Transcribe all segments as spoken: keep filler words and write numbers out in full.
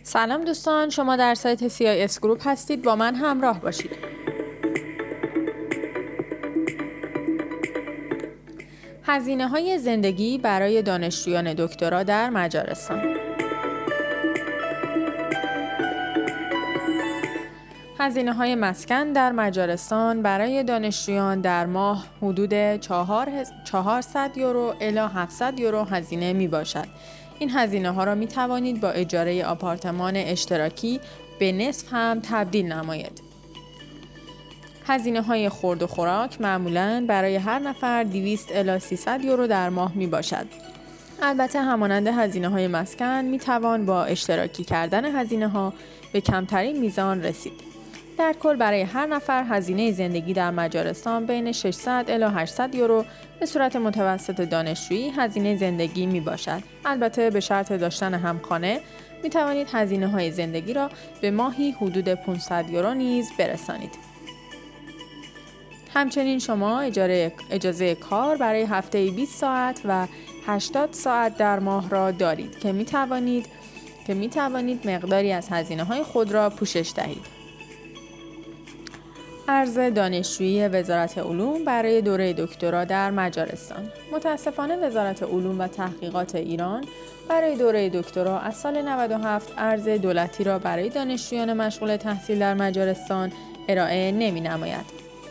سلام دوستان، شما در سایت سی آی اس گروپ هستید. با من همراه باشید. هزینه‌های زندگی برای دانشجویان دکترا در مجارستان. هزینه‌های مسکن در مجارستان برای دانشجویان در ماه حدود چهارصد یورو الی هفتصد یورو هزینه می باشد. این هزینه ها را می توانید با اجاره آپارتمان اشتراکی به نصف هم تبدیل نمایید. هزینه های خورد و خوراک معمولاً برای هر نفر دویست الی سیصد یورو در ماه می باشد. البته همانند هزینه های مسکن می توان با اشتراکی کردن هزینه ها به کمترین میزان رسید. در کل برای هر نفر هزینه زندگی در مجارستان بین ششصد الی هشتصد یورو به صورت متوسط دانشجویی هزینه زندگی می باشد. البته به شرط داشتن همخانه می توانید هزینه های زندگی را به ماهی حدود پانصد یورو نیز برسانید. همچنین شما اجاره اجازه کار برای هفته بیست ساعت و هشتاد ساعت در ماه را دارید که می توانید که می توانید مقداری از هزینه های خود را پوشش دهید. ارز دانشجویی وزارت علوم برای دوره دکترا در مجارستان. متاسفانه وزارت علوم و تحقیقات ایران برای دوره دکترا از سال نود و هفت ارز دولتی را برای دانشجویان مشغول تحصیل در مجارستان ارائه نمی نماید.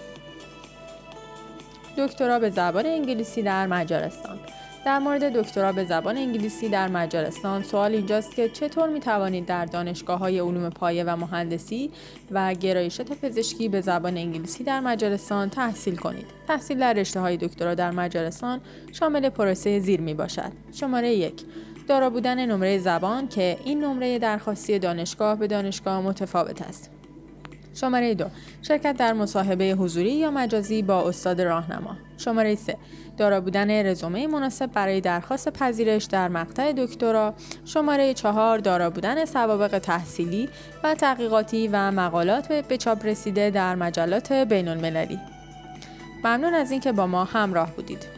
دکترا به زبان انگلیسی در مجارستان. در مورد دکترا به زبان انگلیسی در مجارستان سوال اینجاست که چطور می توانید در دانشگاه‌های علوم پایه و مهندسی و گرایشات پزشکی به زبان انگلیسی در مجارستان تحصیل کنید. تحصیل در رشته‌های دکترا در مجارستان شامل پروسه زیر می باشد. شماره یک، دارا بودن نمره زبان که این نمره درخواستی دانشگاه به دانشگاه متفاوت است. شماره دو، شرکت در مصاحبه حضوری یا مجازی با استاد راهنما. شماره سه، دارا بودن رزومه مناسب برای درخواست پذیرش در مقطع دکترا. شماره چهار، دارا بودن سوابق تحصیلی و تحقیقاتی و مقالات به چاپ رسیده در مجلات بین المللی. ممنون از اینکه با ما همراه بودید.